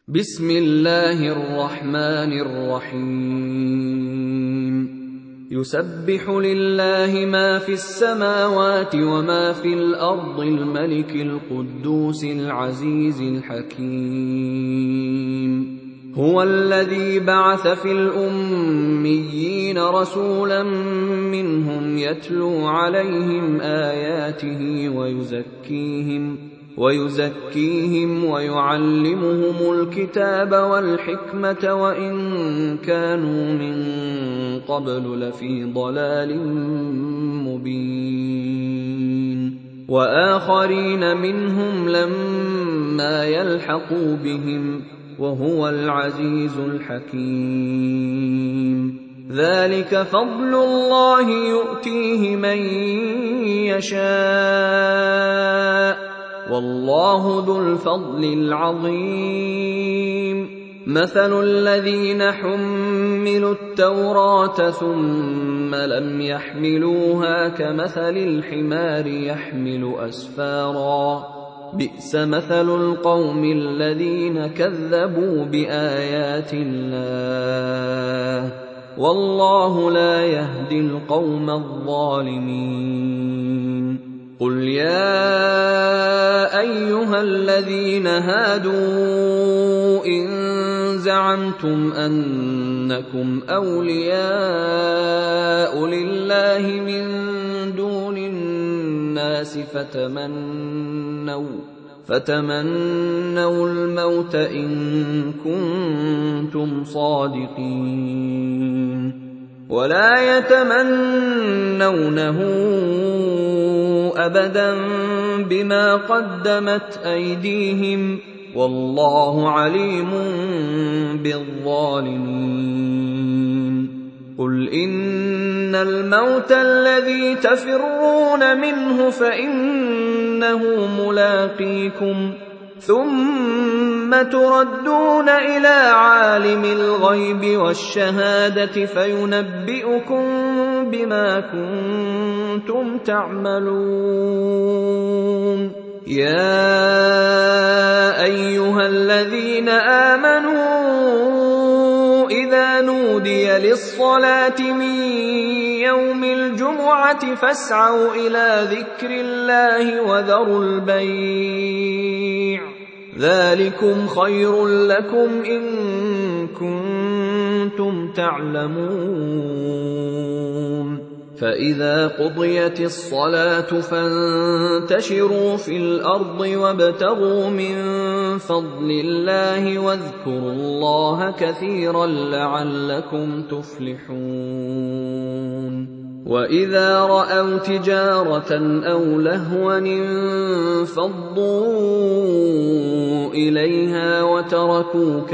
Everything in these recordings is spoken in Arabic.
بسم الله الرحمن الرحيم يسبح لله ما في السماوات وما في الأرض الملك القدوس العزيز الحكيم هو الذي بعث في الأميين رسولا منهم يتلو عليهم آياته ويزكيهم ويعلمهم الكتاب والحكمة وإن كانوا من قبل لفي ضلال مبين وآخرين منهم لما يلحقوا بهم وهو العزيز الحكيم ذلك فضل الله يؤتيه من يشاء والله ذو الفضل العظيم مثل الذين حملوا التوراة ثم لم يحملوها كمثل الحمار يحمل أسفارا بئس مثل القوم الذين كذبوا بآيات الله والله لا يهدي القوم الظالمين قل يا أيها الذين هادوا إن زعمتم أنكم أولياء لله من دون الناس فتمنوا الموت إن كنتم صادقين ولا يتمنونه أبدا بما قدمت أيديهم والله عليم بالظالمين قل إن الموت الذي تفرون منه فإنه ملاقيكم ثم تردون إلى عالم الغيب والشهادة فينبئكم بما كنتم تعملون يا أيها الذين آمنوا إذا نودي للصلاة من يوم الجمعة فاسعوا إلى ذكر الله وذروا البيع ذلكم خير لكم إن كنتم تعلمون فإذا قضيت الصلاة فانتشروا في الأرض وابتغوا من فضل الله واذكروا الله كثيرا لعلكم تفلحون وإذا رأوا تجارة أو لهوا انفضوا إليها وتركوك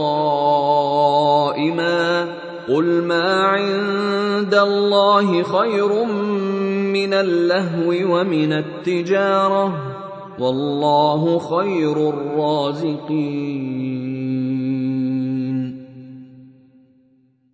قائما قل ما عند الله خير من اللهو ومن التجارة والله خير الرازقين